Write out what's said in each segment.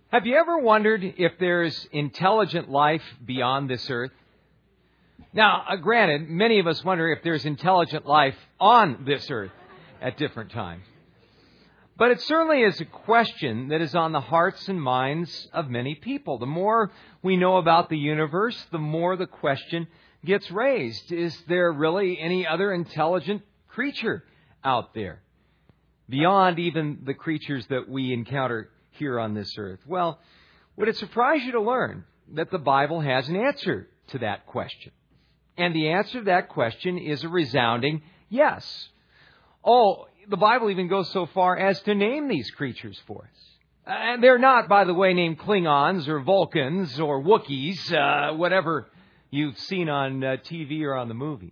Have you ever wondered if there's intelligent life beyond this earth? Now, granted, many of us wonder if there's intelligent life on this earth at different times. But it certainly is a question that is on the hearts and minds of many people. The more we know about the universe, the more the question gets raised. Is there really any other intelligent creature out there beyond even the creatures that we encounter here on this earth? Well, would it surprise you to learn that the Bible has an answer to that question? And the answer to that question is a resounding yes. Oh, the Bible even goes so far as to name these creatures for us. And they're not, by the way, named Klingons or Vulcans or Wookiees, whatever you've seen on TV or on the movies.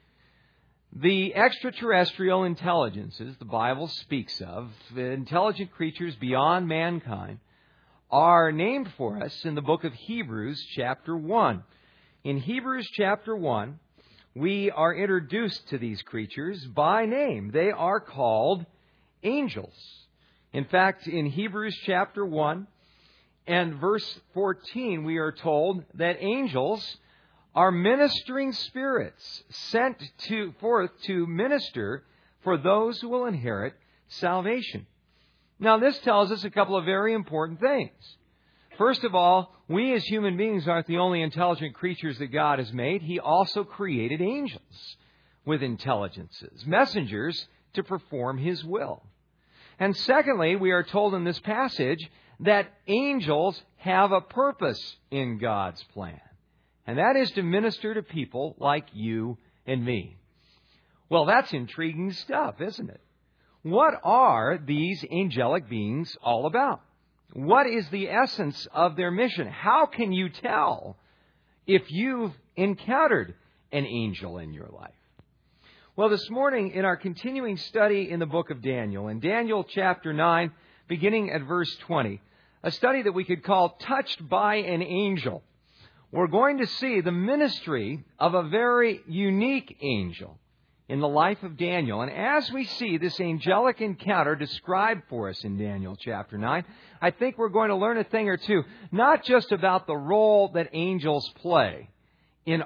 The extraterrestrial intelligences the Bible speaks of, the intelligent creatures beyond mankind, are named for us in the book of Hebrews chapter 1. In Hebrews chapter 1, we are introduced to these creatures by name. They are called angels. In fact, in Hebrews chapter 1 and verse 14, we are told that angels are ministering spirits sent forth to minister for those who will inherit salvation. Now, this tells us a couple of very important things. First of all, we as human beings aren't the only intelligent creatures that God has made. He also created angels with intelligences, messengers to perform His will. And secondly, we are told in this passage that angels have a purpose in God's plan. And that is to minister to people like you and me. Well, that's intriguing stuff, isn't it? What are these angelic beings all about? What is the essence of their mission? How can you tell if you've encountered an angel in your life? Well, this morning in our continuing study in the book of Daniel, in Daniel chapter 9, beginning at verse 20, a study that we could call Touched by an Angel, we're going to see the ministry of a very unique angel in the life of Daniel. And as we see this angelic encounter described for us in Daniel chapter 9, I think we're going to learn a thing or two, not just about the role that angels play in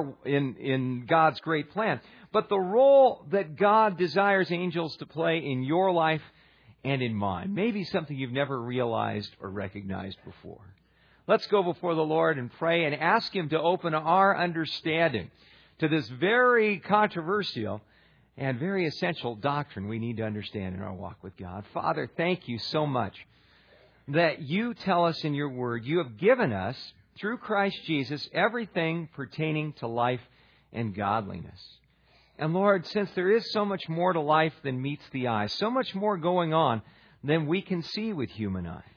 God's great plan, but the role that God desires angels to play in your life and in mine. Maybe something you've never realized or recognized before. Let's go before the Lord and pray and ask Him to open our understanding to this very controversial and very essential doctrine we need to understand in our walk with God. Father, thank You so much that You tell us in Your Word, You have given us, through Christ Jesus, everything pertaining to life and godliness. And Lord, since there is so much more to life than meets the eye, so much more going on than we can see with human eyes,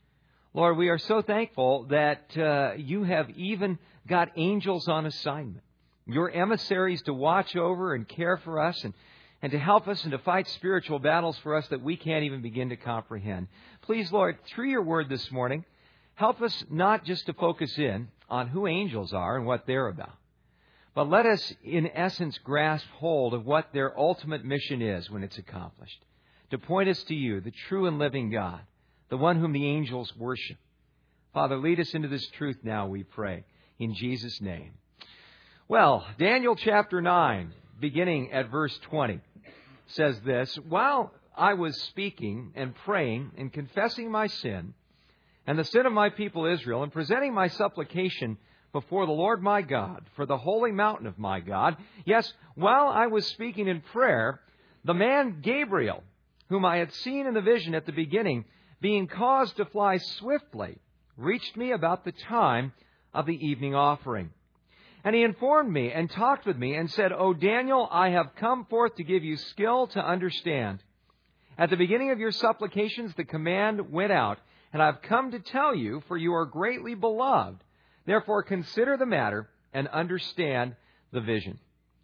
Lord, we are so thankful that You have even got angels on assignment, Your emissaries to watch over and care for us and to help us and to fight spiritual battles for us that we can't even begin to comprehend. Please, Lord, through Your Word this morning, help us not just to focus in on who angels are and what they're about, but let us, in essence, grasp hold of what their ultimate mission is when it's accomplished, to point us to You, the true and living God, the one whom the angels worship. Father, lead us into this truth now, we pray, in Jesus' name. Well, Daniel chapter 9, beginning at verse 20, says this: While I was speaking and praying and confessing my sin and the sin of my people Israel, and presenting my supplication before the Lord my God for the holy mountain of my God, yes, while I was speaking in prayer, the man Gabriel, whom I had seen in the vision at the beginning, being caused to fly swiftly, reached me about the time of the evening offering. And he informed me and talked with me and said, O Daniel, I have come forth to give you skill to understand. At the beginning of your supplications, the command went out, and I've come to tell you, for you are greatly beloved. Therefore, consider the matter and understand the vision.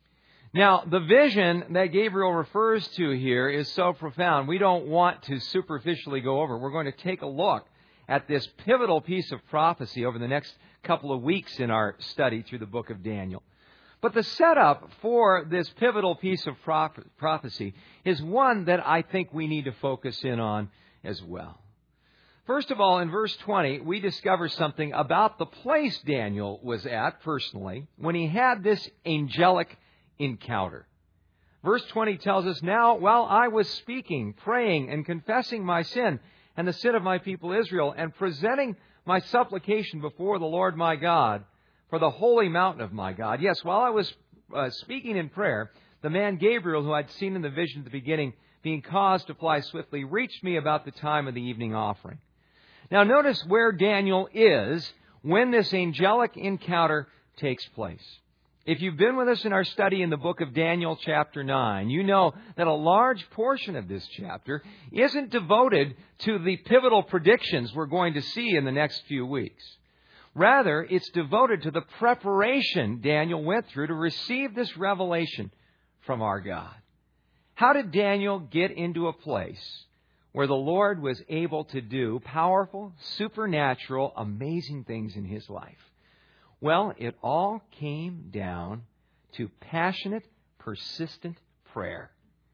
Now, the vision that Gabriel refers to here is so profound, we don't want to superficially go over. We're going to take a look at this pivotal piece of prophecy over the next couple of weeks in our study through the book of Daniel. But the setup for this pivotal piece of prophecy is one that I think we need to focus in on as well. First of all, in verse 20, we discover something about the place Daniel was at personally when he had this angelic encounter. Verse 20 tells us, "Now, while I was speaking, praying, and confessing my sin and the sin of my people Israel, and presenting my supplication before the Lord my God for the holy mountain of my God." Yes, while I was speaking in prayer, the man Gabriel, who I'd seen in the vision at the beginning, being caused to fly swiftly, reached me about the time of the evening offering. Now notice where Daniel is when this angelic encounter takes place. If you've been with us in our study in the book of Daniel chapter 9, you know that a large portion of this chapter isn't devoted to the pivotal predictions we're going to see in the next few weeks. Rather, it's devoted to the preparation Daniel went through to receive this revelation from our God. How did Daniel get into a place where the Lord was able to do powerful, supernatural, amazing things in his life? Well, it all came down to passionate, persistent prayer.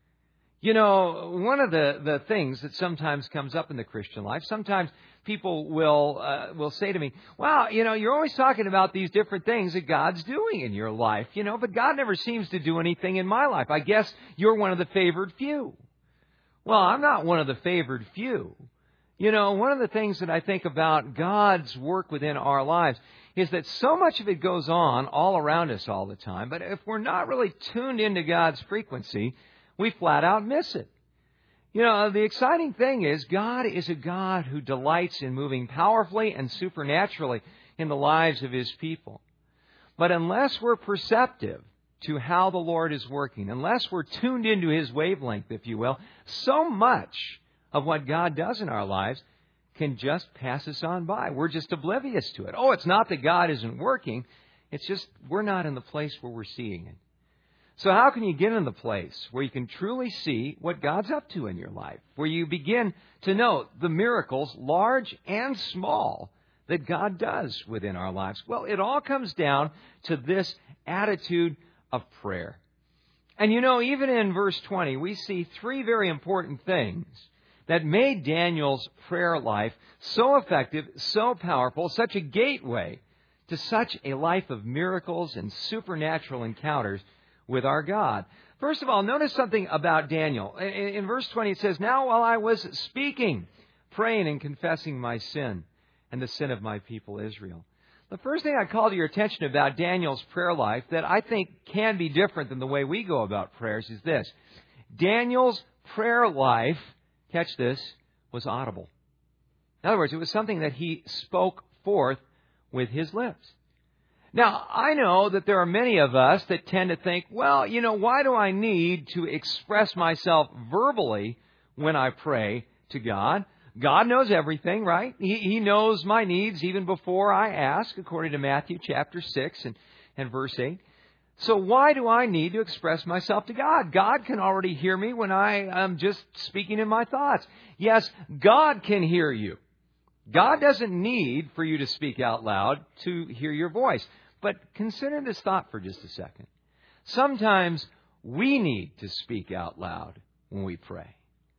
You know, one of the things that sometimes comes up in the Christian life, sometimes people will say to me, "Well, you're always talking about these different things that God's doing in your life, but God never seems to do anything in my life. I guess you're one of the favored few." Well, I'm not one of the favored few. One of the things that I think about God's work within our lives is that so much of it goes on all around us all the time, but if we're not really tuned into God's frequency, we flat out miss it. The exciting thing is God is a God who delights in moving powerfully and supernaturally in the lives of His people. But unless we're perceptive to how the Lord is working, unless we're tuned into His wavelength, if you will, so much of what God does in our lives can just pass us on by. We're just oblivious to it. Oh, it's not that God isn't working. It's just we're not in the place where we're seeing it. So how can you get in the place where you can truly see what God's up to in your life? Where you begin to note the miracles, large and small, that God does within our lives? Well, it all comes down to this attitude of prayer. And even in verse 20, we see three very important things that made Daniel's prayer life so effective, so powerful, such a gateway to such a life of miracles and supernatural encounters with our God. First of all, notice something about Daniel. In verse 20 it says, "Now while I was speaking, praying and confessing my sin and the sin of my people Israel." The first thing I call to your attention about Daniel's prayer life that I think can be different than the way we go about prayers is this. Daniel's prayer life, catch this, was audible. In other words, it was something that he spoke forth with his lips. Now, I know that there are many of us that tend to think, well, why do I need to express myself verbally when I pray to God? God knows everything, right? He knows my needs even before I ask, according to Matthew chapter 6 and verse 8. So why do I need to express myself to God? God can already hear me when I am just speaking in my thoughts. Yes, God can hear you. God doesn't need for you to speak out loud to hear your voice. But consider this thought for just a second. Sometimes we need to speak out loud when we pray.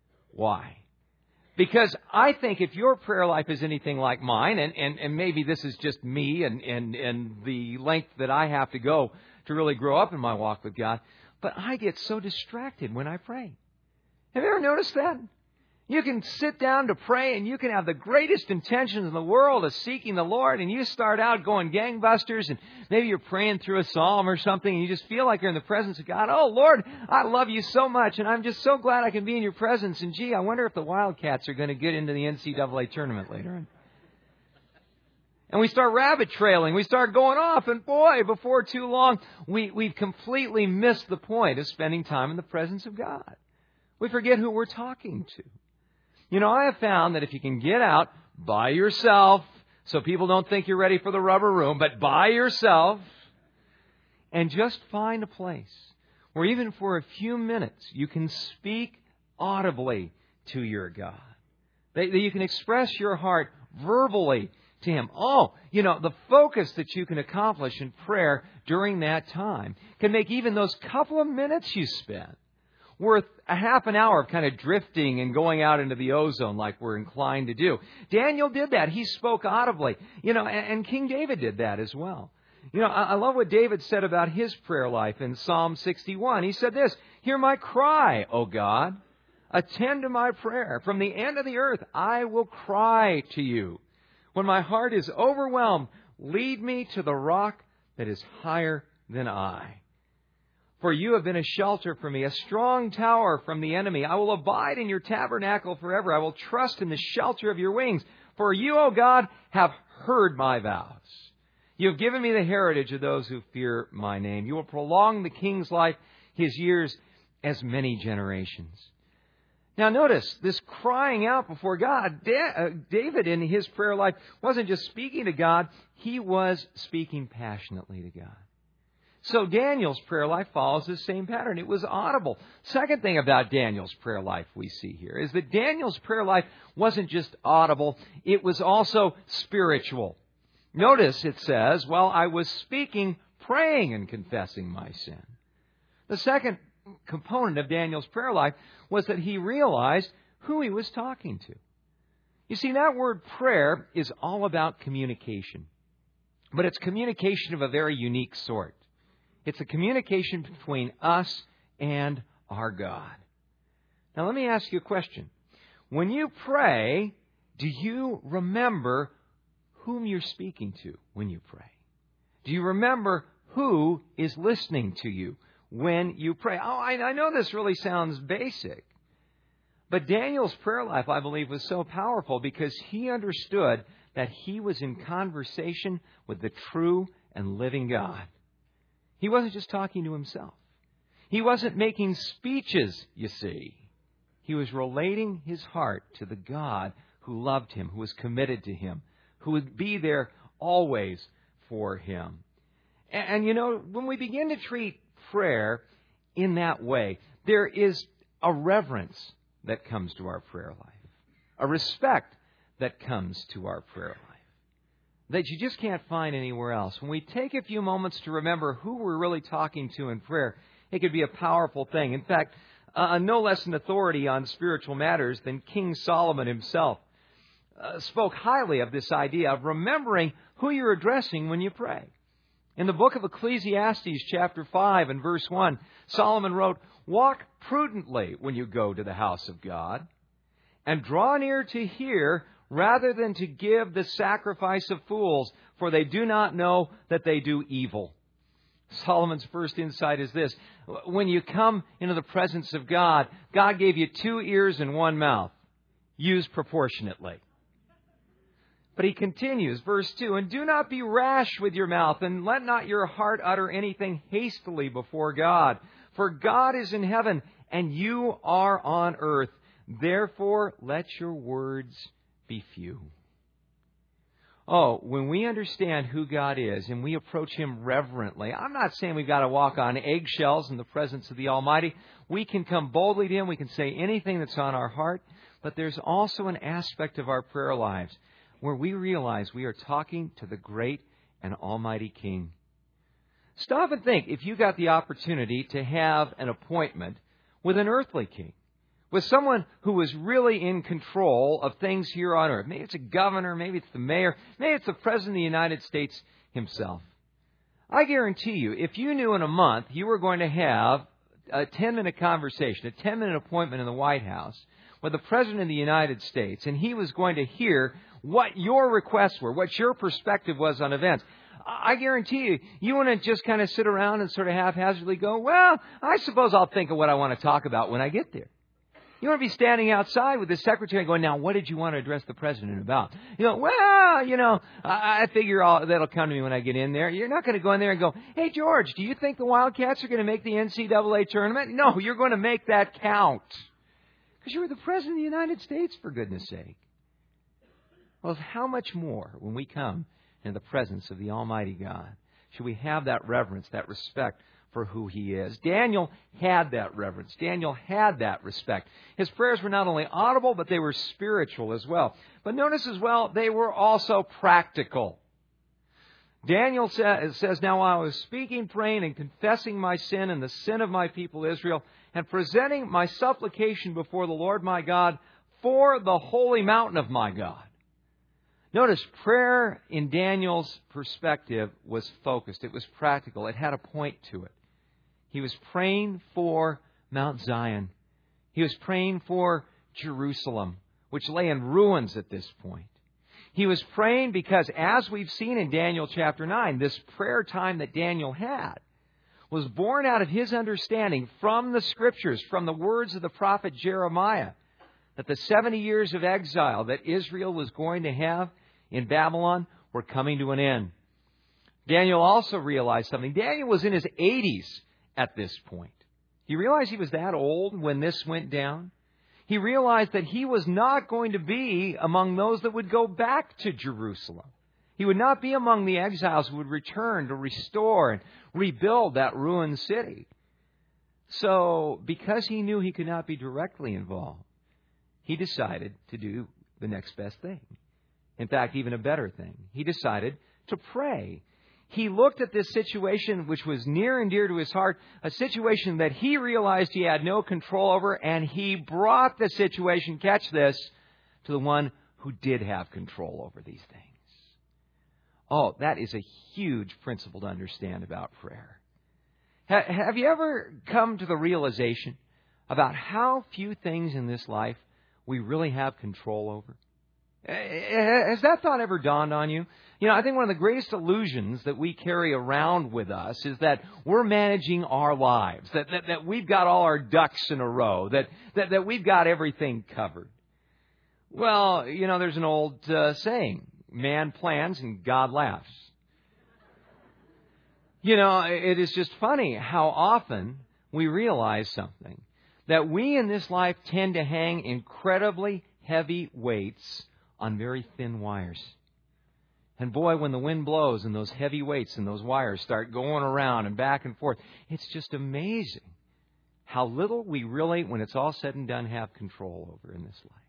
Why? Because I think if your prayer life is anything like mine, and maybe this is just me and the length that I have to go to really grow up in my walk with God, but I get so distracted when I pray. Have you ever noticed that? You can sit down to pray and you can have the greatest intentions in the world of seeking the Lord, and you start out going gangbusters, and maybe you're praying through a psalm or something and you just feel like you're in the presence of God. Oh, Lord, I love you so much and I'm just so glad I can be in your presence. And gee, I wonder if the Wildcats are going to get into the NCAA tournament later on. And we start rabbit trailing. We start going off. And boy, before too long, we've completely missed the point of spending time in the presence of God. We forget who we're talking to. I have found that if you can get out by yourself, so people don't think you're ready for the rubber room, but by yourself, and just find a place where even for a few minutes you can speak audibly to your God. That you can express your heart verbally to Him. The focus that you can accomplish in prayer during that time can make even those couple of minutes you spend worth a half an hour of kind of drifting and going out into the ozone like we're inclined to do. Daniel did that. He spoke audibly. And King David did that as well. I love what David said about his prayer life in Psalm 61. He said this, "Hear my cry, O God. Attend to my prayer. From the end of the earth, I will cry to you. When my heart is overwhelmed, lead me to the rock that is higher than I. For you have been a shelter for me, a strong tower from the enemy. I will abide in your tabernacle forever. I will trust in the shelter of your wings. For you, O God, have heard my vows. You have given me the heritage of those who fear my name. You will prolong the king's life, his years as many generations." Now notice, this crying out before God, David in his prayer life wasn't just speaking to God, he was speaking passionately to God. So Daniel's prayer life follows the same pattern. It was audible. Second thing about Daniel's prayer life we see here is that Daniel's prayer life wasn't just audible, it was also spiritual. Notice it says, "While I was speaking, praying and confessing my sin." The second component of Daniel's prayer life was that he realized who he was talking to. You see, that word prayer is all about communication. But it's communication of a very unique sort. It's a communication between us and our God. Now let me ask you a question. When you pray, do you remember whom you're speaking to when you pray? Do you remember who is listening to you when you pray? Oh, I know this really sounds basic. But Daniel's prayer life, I believe, was so powerful because he understood that he was in conversation with the true and living God. He wasn't just talking to himself. He wasn't making speeches, you see. He was relating his heart to the God who loved him, who was committed to him, who would be there always for him. And when we begin to treat prayer in that way, there is a reverence that comes to our prayer life, a respect that comes to our prayer life that you just can't find anywhere else. When we take a few moments to remember who we're really talking to in prayer, it could be a powerful thing. In fact, no less an authority on spiritual matters than King Solomon himself spoke highly of this idea of remembering who you're addressing when you pray. In the book of Ecclesiastes, chapter 5 and verse 1, Solomon wrote, "Walk prudently when you go to the house of God, and draw near to hear rather than to give the sacrifice of fools, for they do not know that they do evil." Solomon's first insight is this. When you come into the presence of God, God gave you 2 ears and 1 mouth. Use proportionately. But he continues, verse 2, "And do not be rash with your mouth, and let not your heart utter anything hastily before God. For God is in heaven, and you are on earth. Therefore, let your words be few." Oh, when we understand who God is and we approach Him reverently, I'm not saying we've got to walk on eggshells in the presence of the Almighty. We can come boldly to Him. We can say anything that's on our heart. But there's also an aspect of our prayer lives where we realize we are talking to the great and almighty King. Stop and think if you got the opportunity to have an appointment with an earthly king, with someone who was really in control of things here on earth. Maybe it's a governor, maybe it's the mayor, maybe it's the President of the United States himself. I guarantee you, if you knew in a month you were going to have a 10-minute conversation, a 10-minute appointment in the White House with the President of the United States, and he was going to hear what your requests were, what your perspective was on events, I guarantee you, you wouldn't just kind of sit around and sort of haphazardly go, well, I suppose I'll think of what I want to talk about when I get there. You want to be standing outside with the secretary going, now, what did you want to address the president about? I figure that'll come to me when I get in there. You're not going to go in there and go, hey, George, do you think the Wildcats are going to make the NCAA tournament? No, you're going to make that count. Because you're the President of the United States, for goodness sake. Well, how much more when we come in the presence of the Almighty God should we have that reverence, that respect for who He is? Daniel had that reverence. Daniel had that respect. His prayers were not only audible, but they were spiritual as well. But notice as well, they were also practical. Daniel says, "Now I was speaking, praying, and confessing my sin and the sin of my people Israel, and presenting my supplication before the Lord my God for the holy mountain of my God." Notice, prayer in Daniel's perspective was focused. It was practical. It had a point to it. He was praying for Mount Zion. He was praying for Jerusalem, which lay in ruins at this point. He was praying because, as we've seen in Daniel chapter 9, this prayer time that Daniel had was born out of his understanding from the Scriptures, from the words of the prophet Jeremiah, that the 70 years of exile that Israel was going to have in Babylon were coming to an end. Daniel also realized something. Daniel was in his 80s at this point. He realized he was that old when this went down. He realized that he was not going to be among those that would go back to Jerusalem. He would not be among the exiles who would return to restore and rebuild that ruined city. So, because he knew he could not be directly involved, he decided to do the next best thing. In fact, even a better thing. He decided to pray. He looked at this situation, which was near and dear to his heart, a situation that he realized he had no control over, and he brought the situation, catch this, to the one who did have control over these things. Oh, that is a huge principle to understand about prayer. Have you ever come to the realization about how few things in this life we really have control over? Has that thought ever dawned on you? You know, I think one of the greatest illusions that we carry around with us is that we're managing our lives, that we've got all our ducks in a row, that we've got everything covered. Well, you know, there's an old saying, man plans and God laughs. You know, it is just funny how often we realize something, that we in this life tend to hang incredibly heavy weights on very thin wires. And boy, when the wind blows and those heavy weights and those wires start going around and back and forth, it's just amazing how little we really, when it's all said and done, have control over in this life.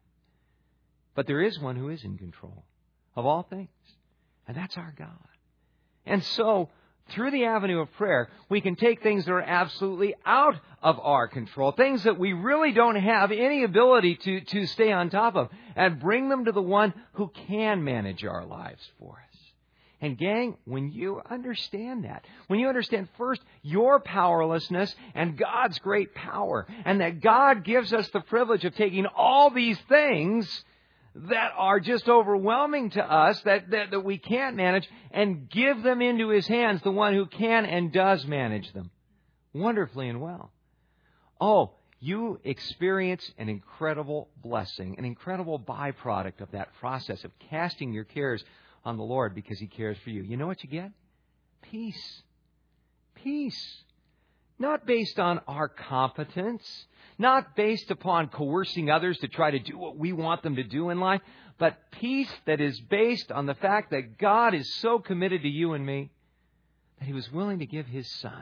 But there is one who is in control of all things, and that's our God. And so, through the avenue of prayer, we can take things that are absolutely out of our control, things that we really don't have any ability to stay on top of, and bring them to the one who can manage our lives for us. And gang, when you understand that, when you understand first your powerlessness and God's great power, and that God gives us the privilege of taking all these things that are just overwhelming to us, that we can't manage, and give them into His hands, the one who can and does manage them wonderfully and well. Oh, you experience an incredible blessing, an incredible byproduct of that process of casting your cares on the Lord because He cares for you. You know what you get? Peace. Peace. Not based on our competence, not based upon coercing others to try to do what we want them to do in life, but peace that is based on the fact that God is so committed to you and me that He was willing to give His Son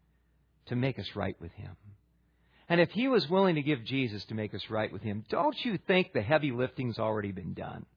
to make us right with Him. And if He was willing to give Jesus to make us right with Him, don't you think the heavy lifting's already been done?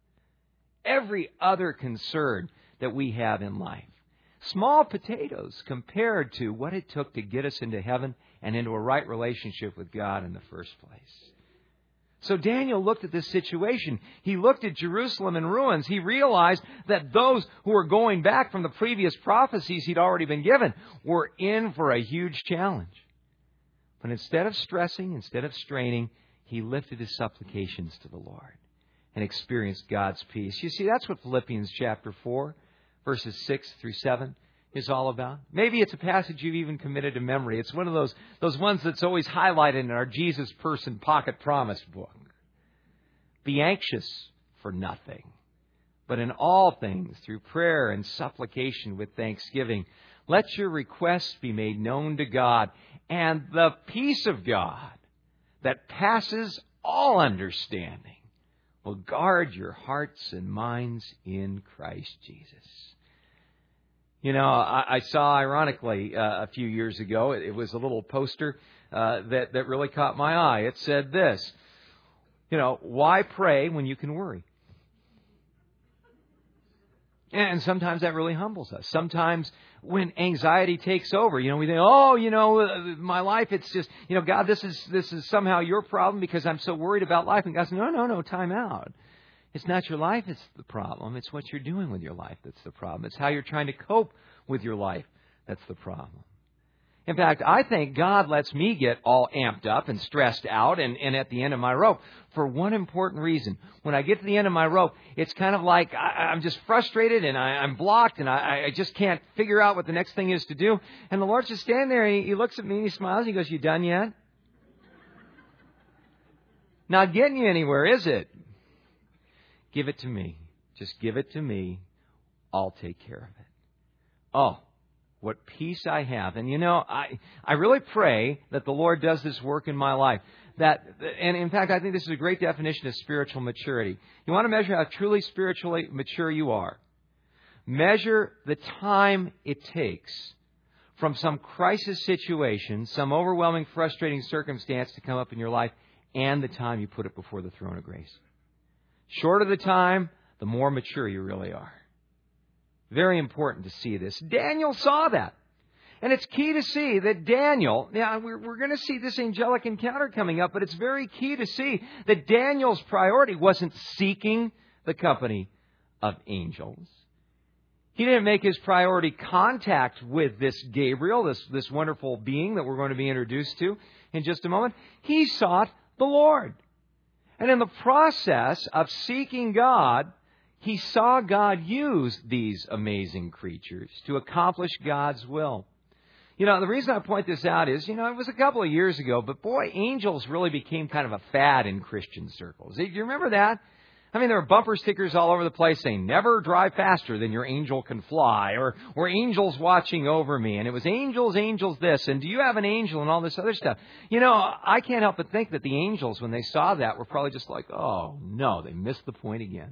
Every other concern that we have in life, small potatoes compared to what it took to get us into heaven and into a right relationship with God in the first place. So Daniel looked at this situation. He looked at Jerusalem in ruins. He realized that those who were going back from the previous prophecies he'd already been given were in for a huge challenge. But instead of stressing, instead of straining, he lifted his supplications to the Lord and experienced God's peace. You see, that's what Philippians chapter 4, verses 6 through 7 is all about. Maybe it's a passage you've even committed to memory. It's one of those ones that's always highlighted in our Jesus Person Pocket Promise book. Be anxious for nothing, but in all things, through prayer and supplication with thanksgiving, let your requests be made known to God, and the peace of God that passes all understanding will guard your hearts and minds in Christ Jesus. You know, I saw, ironically, a few years ago, it was a little poster that really caught my eye. It said this, you know, why pray when you can worry? And sometimes that really humbles us. Sometimes when anxiety takes over, we think, my life, it's just, God, this is somehow your problem because I'm so worried about life. And God says, no, time out. It's not your life that's the problem. It's what you're doing with your life that's the problem. It's how you're trying to cope with your life that's the problem. In fact, I think God lets me get all amped up and stressed out and at the end of my rope for one important reason. When I get to the end of my rope, it's kind of like I'm just frustrated and I'm blocked and I just can't figure out what the next thing is to do. And the Lord's just standing there and He looks at me and He smiles. He goes, "You done yet?" Not getting you anywhere, is it? Give it to me. Just give it to me. I'll take care of it. Oh, what peace I have. And I really pray that the Lord does this work in my life. And in fact, I think this is a great definition of spiritual maturity. You want to measure how truly spiritually mature you are. Measure the time it takes from some crisis situation, some overwhelming, frustrating circumstance to come up in your life, and the time you put it before the throne of grace. Shorter the time, the more mature you really are. Very important to see this. Daniel saw that. And it's key to see that Daniel, we're going to see this angelic encounter coming up, but it's very key to see that Daniel's priority wasn't seeking the company of angels. He didn't make his priority contact with this Gabriel, this wonderful being that we're going to be introduced to in just a moment. He sought the Lord. And in the process of seeking God, he saw God use these amazing creatures to accomplish God's will. The reason I point this out is, it was a couple of years ago, but boy, angels really became kind of a fad in Christian circles. Do you remember that? I mean, there were bumper stickers all over the place saying, "Never drive faster than your angel can fly," or "Angels watching over me." And it was angels this, and "Do you have an angel?" and all this other stuff. I can't help but think that the angels, when they saw that, were probably just like, "Oh, no, they missed the point again."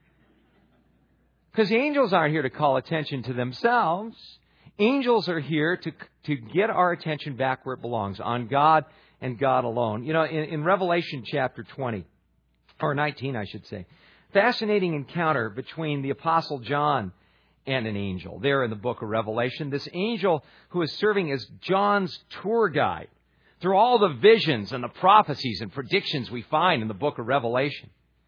Because angels aren't here to call attention to themselves. Angels are here to get our attention back where it belongs, on God and God alone. In Revelation chapter 20, or 19, I should say, fascinating encounter between the Apostle John and an angel there in the book of Revelation. This angel who is serving as John's tour guide through all the visions and the prophecies and predictions we find in the book of Revelation.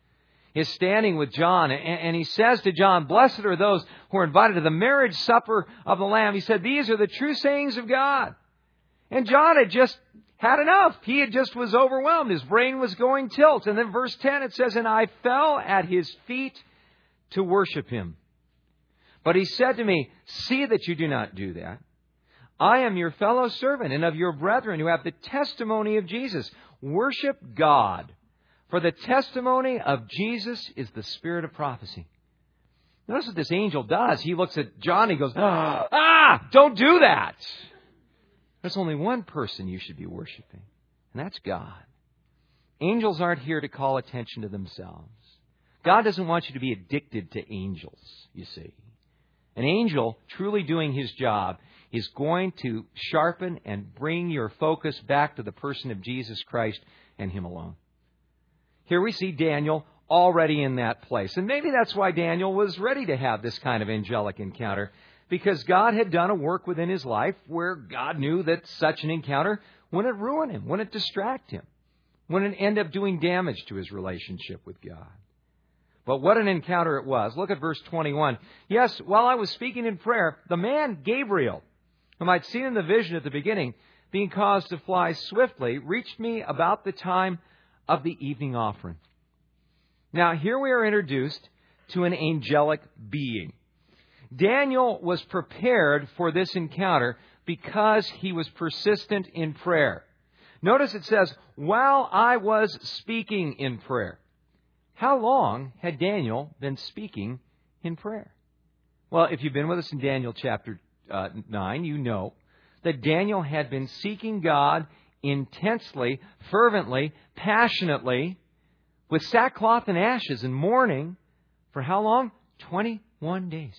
Is standing with John, and he says to John, "Blessed are those who are invited to the marriage supper of the Lamb." He said, "These are the true sayings of God." And John had just had enough. He had just was overwhelmed. His brain was going tilt. And then verse 10, it says, "And I fell at his feet to worship him. But he said to me, 'See that you do not do that. I am your fellow servant and of your brethren who have the testimony of Jesus. Worship God. For the testimony of Jesus is the spirit of prophecy.'" Notice what this angel does. He looks at John and he goes, "Don't do that. There's only one person you should be worshiping, and that's God." Angels aren't here to call attention to themselves. God doesn't want you to be addicted to angels, you see. An angel truly doing his job is going to sharpen and bring your focus back to the person of Jesus Christ and Him alone. Here we see Daniel already in that place. And maybe that's why Daniel was ready to have this kind of angelic encounter, because God had done a work within his life where God knew that such an encounter wouldn't ruin him, wouldn't distract him, wouldn't end up doing damage to his relationship with God. But what an encounter it was. Look at verse 21. "Yes, while I was speaking in prayer, the man Gabriel, whom I'd seen in the vision at the beginning, being caused to fly swiftly, reached me about the time of the evening offering." Now, here we are introduced to an angelic being. Daniel was prepared for this encounter because he was persistent in prayer. Notice it says, "While I was speaking in prayer." How long had Daniel been speaking in prayer? Well, if you've been with us in Daniel chapter 9, you know that Daniel had been seeking God intensely, fervently, passionately, with sackcloth and ashes and mourning for how long? 21 days.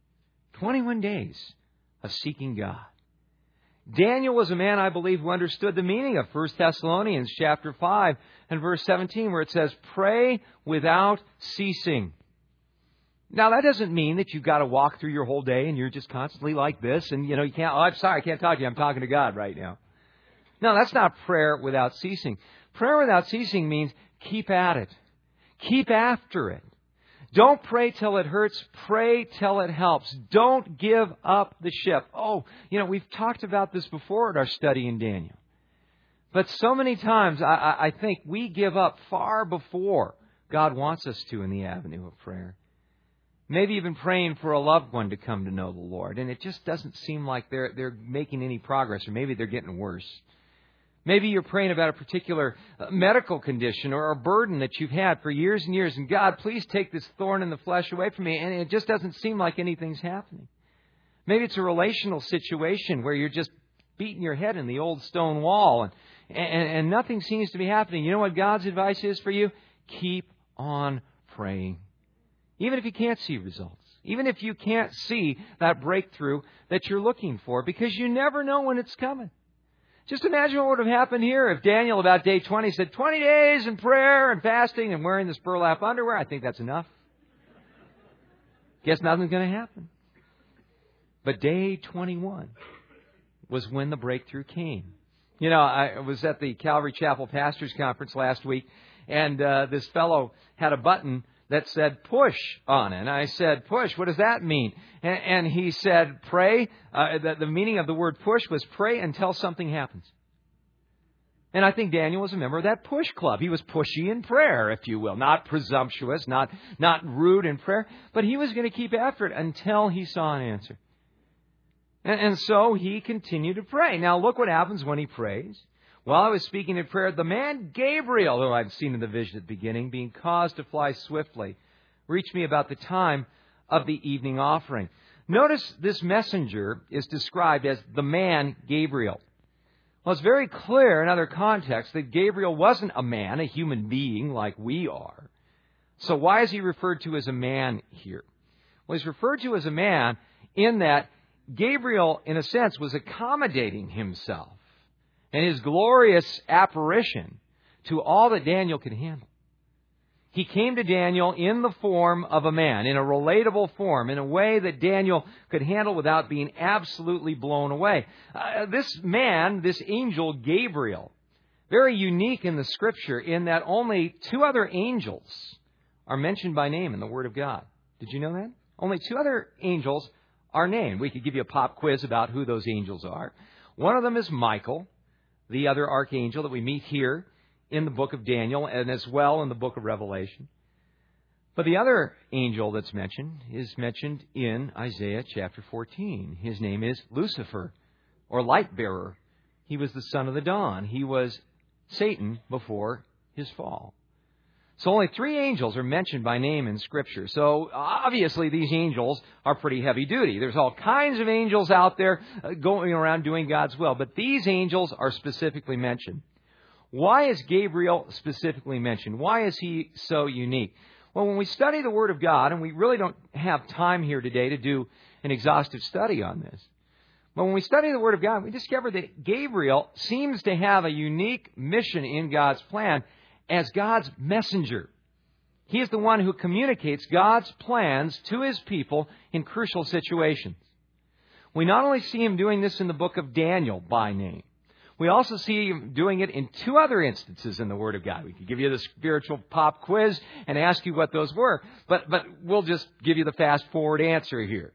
21 days of seeking God. Daniel was a man, I believe, who understood the meaning of 1 Thessalonians chapter 5 and verse 17, where it says, "Pray without ceasing." Now, that doesn't mean that you've got to walk through your whole day and you're just constantly like this and, you can't, I'm sorry, I can't talk to you. I'm talking to God right now. No, that's not prayer without ceasing. Prayer without ceasing means keep at it. Keep after it. Don't pray till it hurts. Pray till it helps. Don't give up the ship. Oh, we've talked about this before at our study in Daniel. But so many times I think we give up far before God wants us to in the avenue of prayer. Maybe even praying for a loved one to come to know the Lord. And it just doesn't seem like they're making any progress, or maybe they're getting worse. Maybe you're praying about a particular medical condition or a burden that you've had for years and years. And God, please take this thorn in the flesh away from me. And it just doesn't seem like anything's happening. Maybe it's a relational situation where you're just beating your head in the old stone wall and nothing seems to be happening. You know what God's advice is for you? Keep on praying. Even if you can't see results. Even if you can't see that breakthrough that you're looking for. Because you never know when it's coming. Just imagine what would have happened here if Daniel, about day 20, said 20 days in prayer and fasting and wearing this burlap underwear. I think that's enough. Guess nothing's going to happen. But day 21 was when the breakthrough came. I was at the Calvary Chapel Pastors Conference last week, and this fellow had a button that said push on it. And I said, push, what does that mean? And he said, pray. The meaning of the word push was pray until something happens. And I think Daniel was a member of that push club. He was pushy in prayer, if you will. Not presumptuous, not rude in prayer. But he was going to keep after it until he saw an answer. And so he continued to pray. Now look what happens when he prays. While I was speaking in prayer, the man Gabriel, who I'd seen in the vision at the beginning, being caused to fly swiftly, reached me about the time of the evening offering. Notice this messenger is described as the man Gabriel. Well, it's very clear in other contexts that Gabriel wasn't a man, a human being like we are. So why is he referred to as a man here? Well, he's referred to as a man in that Gabriel, in a sense, was accommodating himself and his glorious apparition to all that Daniel could handle. He came to Daniel in the form of a man, in a relatable form, in a way that Daniel could handle without being absolutely blown away. This man, this angel Gabriel, very unique in the Scripture in that only two other angels are mentioned by name in the Word of God. Did you know that? Only two other angels are named. We could give you a pop quiz about who those angels are. One of them is Michael, the other archangel that we meet here in the book of Daniel and as well in the book of Revelation. But the other angel that's mentioned is mentioned in Isaiah chapter 14. His name is Lucifer, or light bearer. He was the son of the dawn. He was Satan before his fall. So only three angels are mentioned by name in Scripture. So obviously these angels are pretty heavy duty. There's all kinds of angels out there going around doing God's will. But these angels are specifically mentioned. Why is Gabriel specifically mentioned? Why is he so unique? Well, when we study the Word of God, and we really don't have time here today to do an exhaustive study on this, but when we study the Word of God, we discover that Gabriel seems to have a unique mission in God's plan as God's messenger. He is the one who communicates God's plans to His people in crucial situations. We not only see Him doing this in the book of Daniel by name, we also see Him doing it in two other instances in the Word of God. We could give you the spiritual pop quiz and ask you what those were, but we'll just give you the fast forward answer here.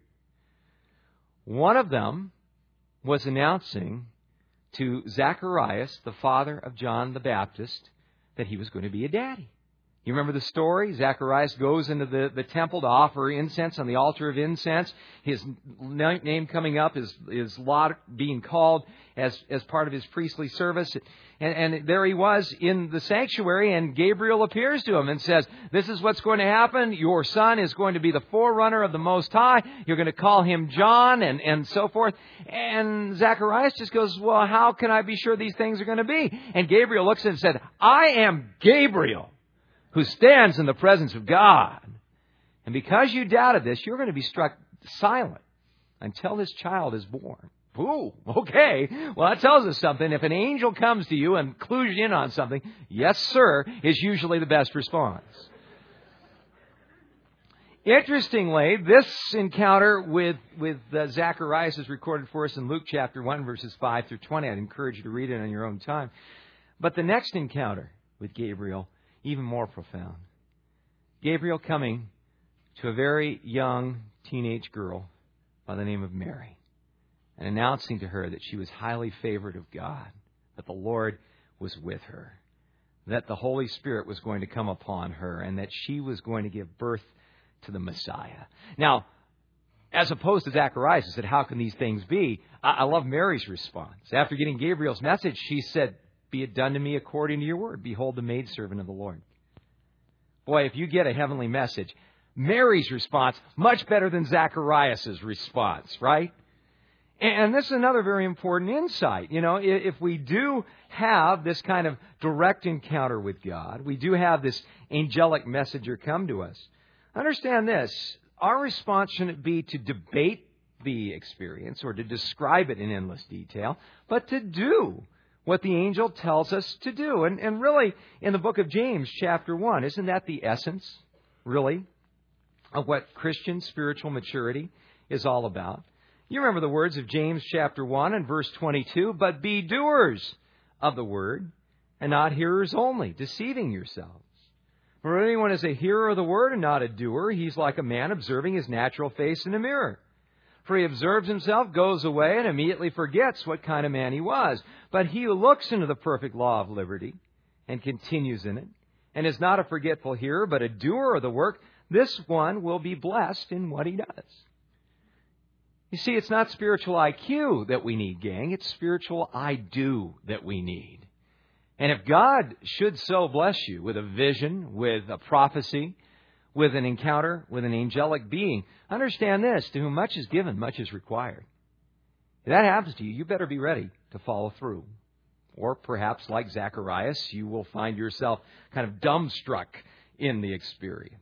One of them was announcing to Zacharias, the father of John the Baptist, that he was going to be a daddy. You remember the story? Zacharias goes into the temple to offer incense on the altar of incense. His name coming up, his lot being called as part of his priestly service. And there he was in the sanctuary, and Gabriel appears to him and says, this is what's going to happen. Your son is going to be the forerunner of the Most High. You're going to call him John, and so forth. And Zacharias just goes, well, how can I be sure these things are going to be? And Gabriel looks at him and said, I am Gabriel, who stands in the presence of God. And because you doubted this, you're going to be struck silent until this child is born. Ooh, okay. Well, that tells us something. If an angel comes to you and clues you in on something, yes, sir, is usually the best response. Interestingly, this encounter with Zacharias is recorded for us in Luke chapter 1, verses 5 through 20. I'd encourage you to read it on your own time. But the next encounter with Gabriel, even more profound. Gabriel coming to a very young teenage girl by the name of Mary and announcing to her that she was highly favored of God, that the Lord was with her, that the Holy Spirit was going to come upon her, and that she was going to give birth to the Messiah. Now, as opposed to Zacharias, who said, how can these things be? I love Mary's response. After getting Gabriel's message, she said, be it done to me according to your word. Behold, the maidservant of the Lord. Boy, if you get a heavenly message, Mary's response, much better than Zacharias' response, right? And this is another very important insight. You know, if we do have this kind of direct encounter with God, we do have this angelic messenger come to us, understand this. Our response shouldn't be to debate the experience or to describe it in endless detail, but to do what the angel tells us to do. And really, in the book of James, chapter 1, isn't that the essence, really, of what Christian spiritual maturity is all about? You remember the words of James chapter 1 and verse 22, but be doers of the word and not hearers only, deceiving yourselves. For anyone is a hearer of the word and not a doer, he's like a man observing his natural face in a mirror. For he observes himself, goes away, and immediately forgets what kind of man he was. But he who looks into the perfect law of liberty and continues in it, and is not a forgetful hearer, but a doer of the work, this one will be blessed in what he does. You see, it's not spiritual IQ that we need, gang. It's spiritual I do that we need. And if God should so bless you with a vision, with a prophecy, with an encounter with an angelic being, understand this, to whom much is given, much is required. If that happens to you, you better be ready to follow through. Or perhaps, like Zacharias, you will find yourself kind of dumbstruck in the experience.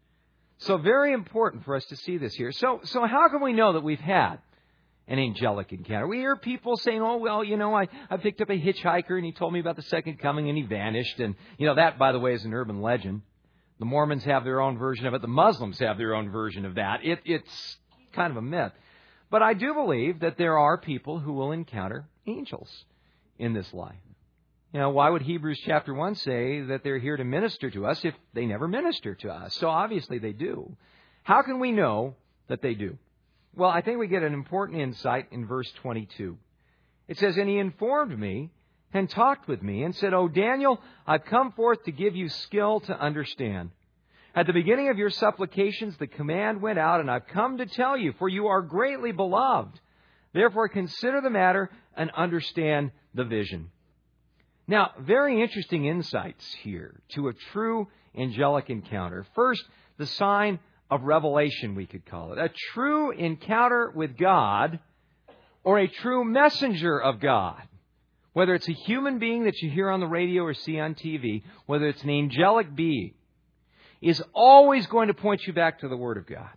So very important for us to see this here. So how can we know that we've had an angelic encounter? We hear people saying, oh, well, you know, I picked up a hitchhiker and he told me about the second coming and he vanished. And, you know, that, by the way, is an urban legend. The Mormons have their own version of it. The Muslims have their own version of that. It's kind of a myth. But I do believe that there are people who will encounter angels in this life. You know, why would Hebrews chapter 1 say that they're here to minister to us if they never minister to us? So obviously they do. How can we know that they do? Well, I think we get an important insight in verse 22. It says, and he informed me and talked with me and said, O Daniel, I've come forth to give you skill to understand. At the beginning of your supplications, the command went out, and I've come to tell you, for you are greatly beloved. Therefore, consider the matter and understand the vision. Now, very interesting insights here to a true angelic encounter. First, the sign of revelation, we could call it. A true encounter with God or a true messenger of God. Whether it's a human being that you hear on the radio or see on TV, whether it's an angelic being, is always going to point you back to the Word of God,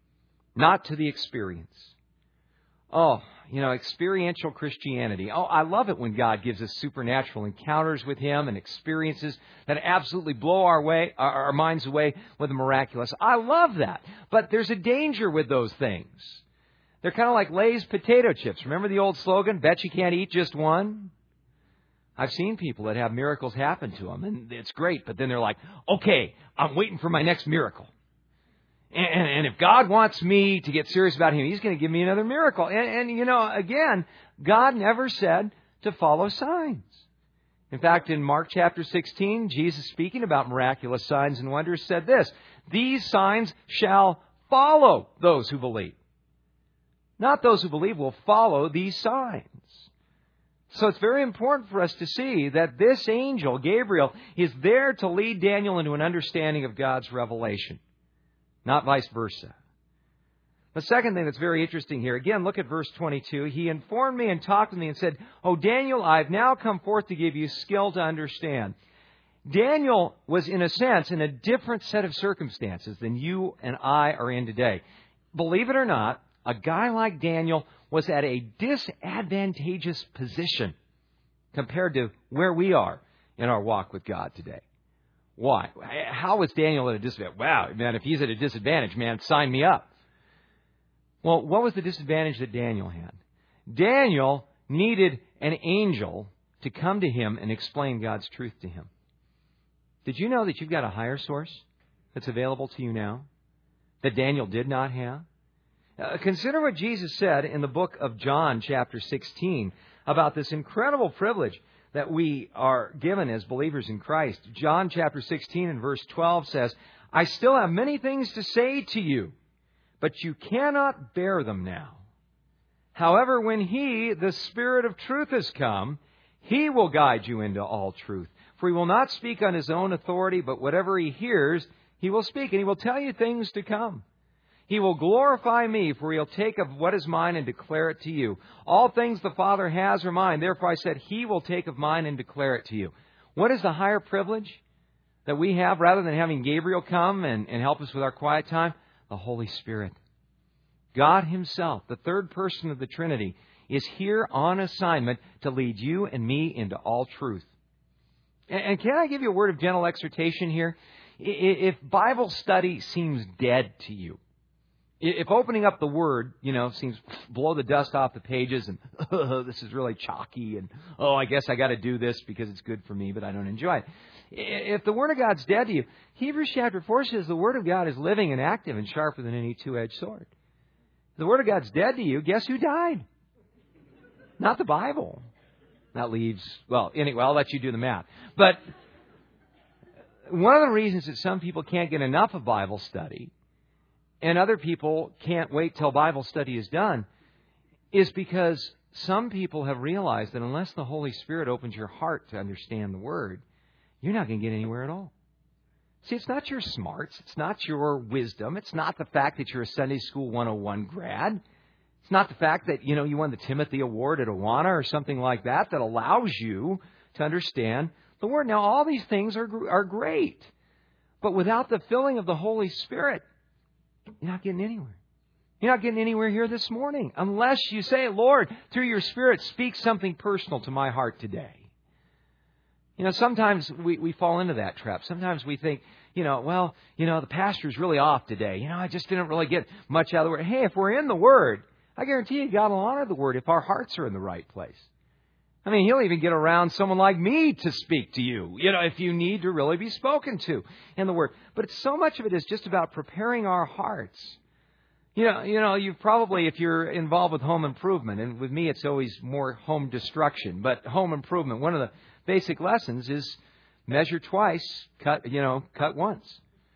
not to the experience. Oh, you know, experiential Christianity. Oh, I love it when God gives us supernatural encounters with Him and experiences that absolutely blow our minds away with the miraculous. I love that. But there's a danger with those things. They're kind of like Lay's potato chips. Remember the old slogan, bet you can't eat just one? I've seen people that have miracles happen to them, and it's great. But then they're like, okay, I'm waiting for my next miracle. And if God wants me to get serious about Him, He's going to give me another miracle. And you know, again, God never said to follow signs. In fact, in Mark chapter 16, Jesus speaking about miraculous signs and wonders said this, these signs shall follow those who believe. Not those who believe will follow these signs. So it's very important for us to see that this angel, Gabriel, is there to lead Daniel into an understanding of God's revelation, not vice versa. The second thing that's very interesting here, again, look at verse 22. He informed me and talked to me and said, O Daniel, I've now come forth to give you skill to understand. Daniel was, in a sense, in a different set of circumstances than you and I are in today. Believe it or not, a guy like Daniel was at a disadvantageous position compared to where we are in our walk with God today. Why? How was Daniel at a disadvantage? Wow, man, if he's at a disadvantage, man, sign me up. Well, what was the disadvantage that Daniel had? Daniel needed an angel to come to him and explain God's truth to him. Did you know that you've got a higher source that's available to you now that Daniel did not have? Consider what Jesus said in the book of John, chapter 16, about this incredible privilege that we are given as believers in Christ. John chapter 16 and verse 12 says, I still have many things to say to you, but you cannot bear them now. However, when He, the Spirit of truth, has come, He will guide you into all truth. For He will not speak on His own authority, but whatever He hears, He will speak, and He will tell you things to come. He will glorify Me, for He'll take of what is mine and declare it to you. All things the Father has are mine. Therefore I said, He will take of mine and declare it to you. What is the higher privilege that we have rather than having Gabriel come and help us with our quiet time? The Holy Spirit. God Himself, the third person of the Trinity, is here on assignment to lead you and me into all truth. And can I give you a word of gentle exhortation here? If Bible study seems dead to you, if opening up the Word, seems blow the dust off the pages and this is really chalky and I guess I got to do this because it's good for me, but I don't enjoy it. If the Word of God's dead to you, Hebrews chapter 4 says the Word of God is living and active and sharper than any two-edged sword. If the Word of God's dead to you, guess who died? Not the Bible. That leaves, anyway, I'll let you do the math. But one of the reasons that some people can't get enough of Bible study and other people can't wait till Bible study is done is because some people have realized that unless the Holy Spirit opens your heart to understand the Word, you're not going to get anywhere at all. See, it's not your smarts. It's not your wisdom. It's not the fact that you're a Sunday School 101 grad. It's not the fact that, you won the Timothy Award at Awana or something like that allows you to understand the Word. Now, all these things are great. But without the filling of the Holy Spirit, you're not getting anywhere. You're not getting anywhere here this morning unless you say, Lord, through your Spirit, speak something personal to my heart today. Sometimes we fall into that trap. Sometimes we think, the pastor's really off today. I just didn't really get much out of the Word. Hey, if we're in the Word, I guarantee you God will honor the Word if our hearts are in the right place. I mean, He'll even get around someone like me to speak to you, if you need to really be spoken to in the Word. But so much of it is just about preparing our hearts. You've probably, if you're involved with home improvement, and with me it's always more home destruction, but home improvement, one of the basic lessons is measure twice, cut once.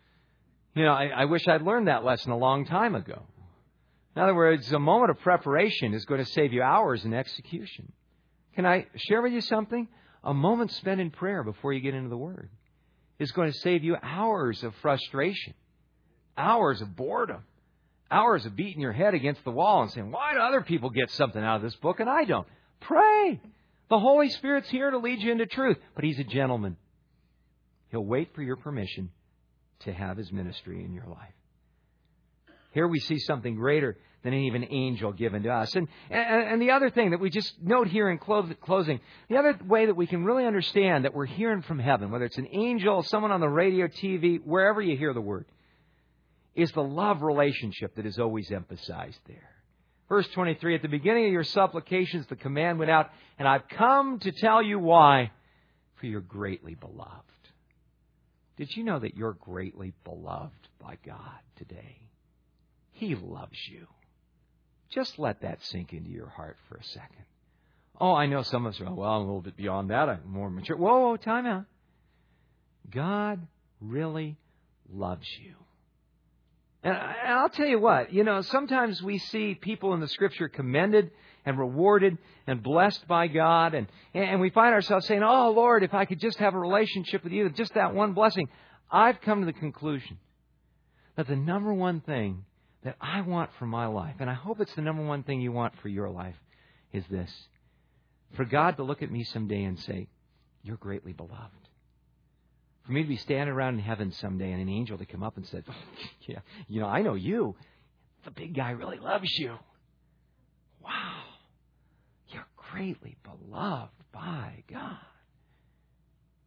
I wish I'd learned that lesson a long time ago. In other words, a moment of preparation is going to save you hours in execution. Can I share with you something? A moment spent in prayer before you get into the Word is going to save you hours of frustration, hours of boredom, hours of beating your head against the wall and saying, why do other people get something out of this book and I don't? Pray. The Holy Spirit's here to lead you into truth, but He's a gentleman. He'll wait for your permission to have His ministry in your life. Here we see something greater than even an angel given to us. And the other thing that we just note here in closing, the other way that we can really understand that we're hearing from heaven, whether it's an angel, someone on the radio, TV, wherever you hear the Word, is the love relationship that is always emphasized there. Verse 23, at the beginning of your supplications, the command went out, and I've come to tell you why, for you're greatly beloved. Did you know that you're greatly beloved by God today? He loves you. Just let that sink into your heart for a second. I know some of us are, I'm a little bit beyond that. I'm more mature. Whoa, time out. God really loves you. And I'll tell you what, sometimes we see people in the Scripture commended and rewarded and blessed by God. And we find ourselves saying, oh, Lord, if I could just have a relationship with you, just that one blessing. I've come to the conclusion that the number one thing that I want for my life, and I hope it's the number one thing you want for your life, is this. For God to look at me someday and say, you're greatly beloved. For me to be standing around in heaven someday and an angel to come up and say, yeah, I know you. The big guy really loves you. Wow. You're greatly beloved by God.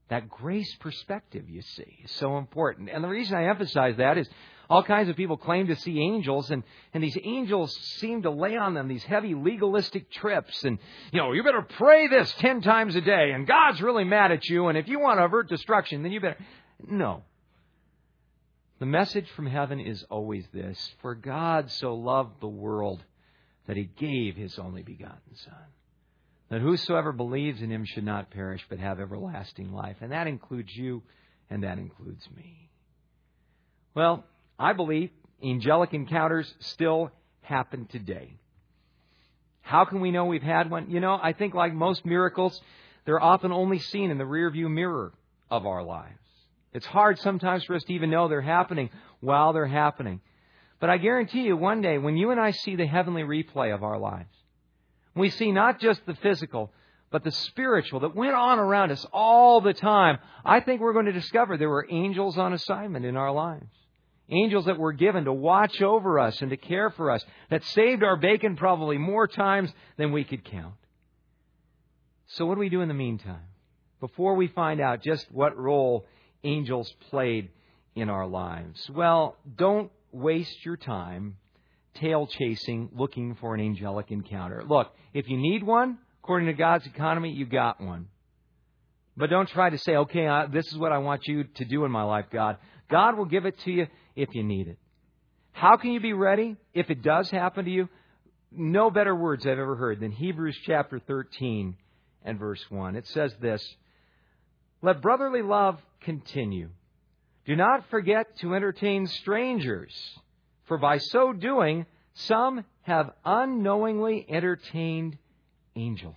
That grace perspective, you see, is so important. And the reason I emphasize that is all kinds of people claim to see angels, and these angels seem to lay on them these heavy legalistic trips. And, you better pray this 10 times a day, and God's really mad at you, and if you want to avert destruction, then you better... No. The message from heaven is always this: for God so loved the world that He gave His only begotten Son, that whosoever believes in Him should not perish but have everlasting life. And that includes you, and that includes me. Well, I believe angelic encounters still happen today. How can we know we've had one? I think like most miracles, they're often only seen in the rearview mirror of our lives. It's hard sometimes for us to even know they're happening while they're happening. But I guarantee you one day when you and I see the heavenly replay of our lives, we see not just the physical, but the spiritual that went on around us all the time, I think we're going to discover there were angels on assignment in our lives. Angels that were given to watch over us and to care for us, that saved our bacon probably more times than we could count. So what do we do in the meantime? Before we find out just what role angels played in our lives. Well, don't waste your time tail chasing, looking for an angelic encounter. Look, if you need one, according to God's economy, you got one. But don't try to say, okay, this is what I want you to do in my life, God. God will give it to you if you need it. How can you be ready if it does happen to you? No better words I've ever heard than Hebrews chapter 13 and verse 1. It says this: let brotherly love continue. Do not forget to entertain strangers, for by so doing, some have unknowingly entertained angels.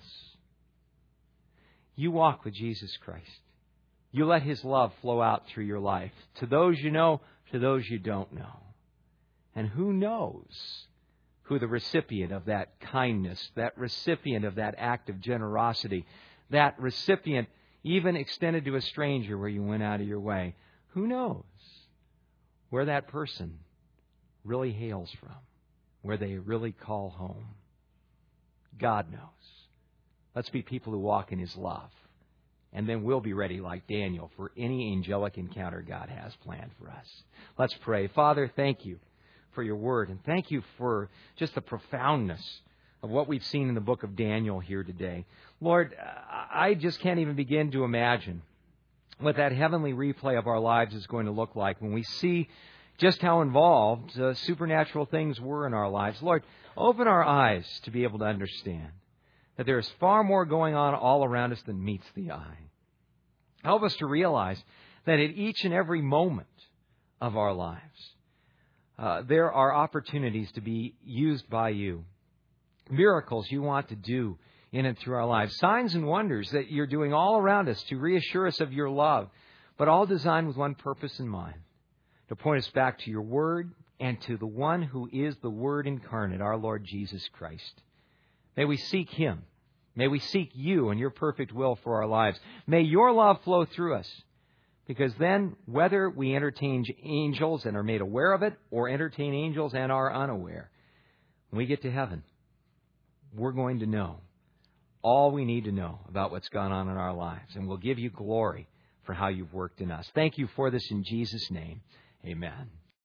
You walk with Jesus Christ. You let His love flow out through your life, to those you know, to those you don't know. And who knows who the recipient of that kindness, that recipient of that act of generosity, that recipient even extended to a stranger where you went out of your way. Who knows where that person really hails from, where they really call home? God knows. Let's be people who walk in His love. And then we'll be ready, like Daniel, for any angelic encounter God has planned for us. Let's pray. Father, thank You for Your word. And thank You for just the profoundness of what we've seen in the book of Daniel here today. Lord, I just can't even begin to imagine what that heavenly replay of our lives is going to look like when we see just how involved supernatural things were in our lives. Lord, open our eyes to be able to understand that there is far more going on all around us than meets the eye. Help us to realize that at each and every moment of our lives, there are opportunities to be used by You. Miracles You want to do in and through our lives. Signs and wonders that You're doing all around us to reassure us of Your love, but all designed with one purpose in mind: to point us back to Your word and to the one who is the Word incarnate, our Lord Jesus Christ. May we seek Him. May we seek You and Your perfect will for our lives. May Your love flow through us, because then whether we entertain angels and are made aware of it or entertain angels and are unaware, when we get to heaven, we're going to know all we need to know about what's gone on in our lives. And we'll give You glory for how You've worked in us. Thank You for this in Jesus' name. Amen.